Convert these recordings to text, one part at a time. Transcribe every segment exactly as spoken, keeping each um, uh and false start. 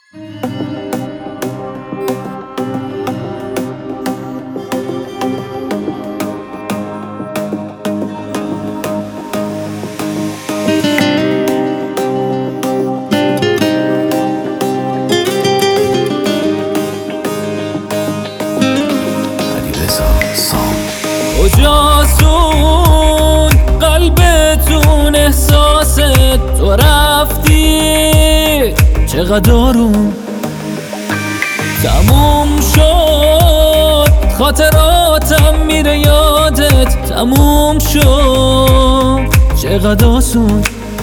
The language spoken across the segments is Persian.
کجاست قلبتون احساست تو رفتی چقدر اون تموم شد خاطراتم میره یادت تموم شد چقدر آسون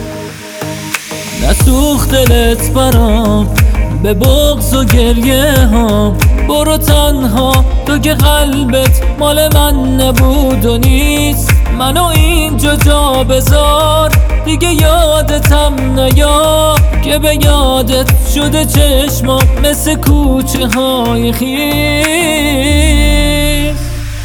نسوخت دلت برام به بغض و گریه هم برو تنها تو که قلبت مال من نبود و نیست منو اینجا جا بذار دیگه یادتم نیا که به یادت شده چشمام مثل کوچه های خیس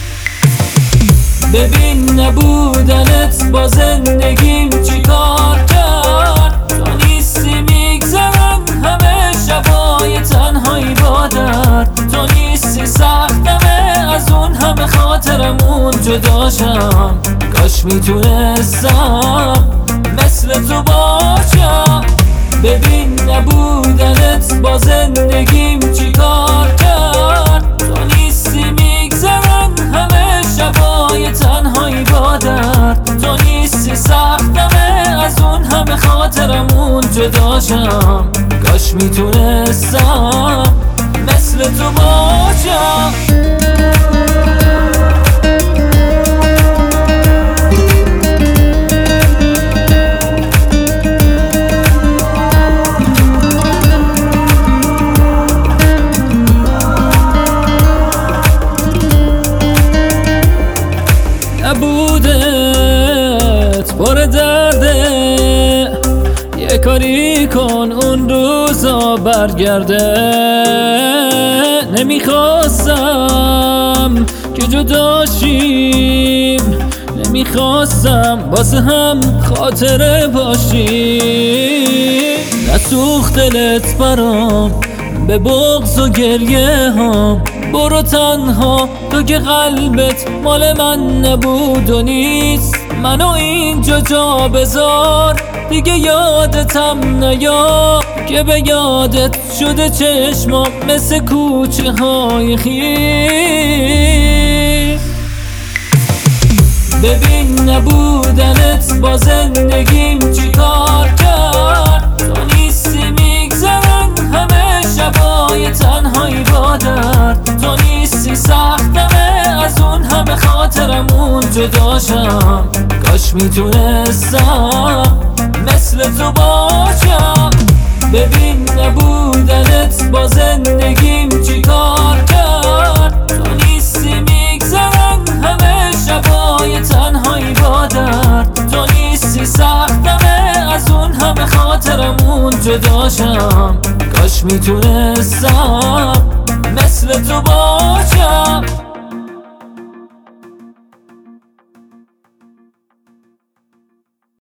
ببین نبودنت با زندگیم چی کار کرد تو نیستی میگذرن همه شبای تنهایی با درد تو نیستی سختمه از اون همه خاطرمون جداشم کاش میتونستم مثل تو باشم ببین نبودنت با زندگیم چی کار کرد تو نیستی میگذرن همه شبای تنهایی با درد تو نیستی سختمه از اون همه خاطرمون جداشم کاش میتونستم مثل تو باشم نبودت پر درده یه کاری کن اون روزا برگرده نمیخواستم که جدا شیم نمیخواستم واسه هم خاطره باشیم نسوخت دلت برام به بغض و گریه هم برو تنها تو که قلبت مال من نبود و نیست منو اینجا جا بذار دیگه یادتم نیا که به یادت شده چشمام مثل کوچه های خیس ببین نبودنت با زندگیم چی کار کرد تو نیستی میگذرن همه شبای تنهایی با درد تو نیستی سختمه از اون همه خاطرمون جداشم کاش میتونستم مثل تو باشم ببین نبودنت با زندگیم چی کار کرد تو نیستی میگذرن همه شبای تنهایی با درد تو نیستی سختمه از اون همه خاطرمون جداشم کاش میتونستم مثل تو باشم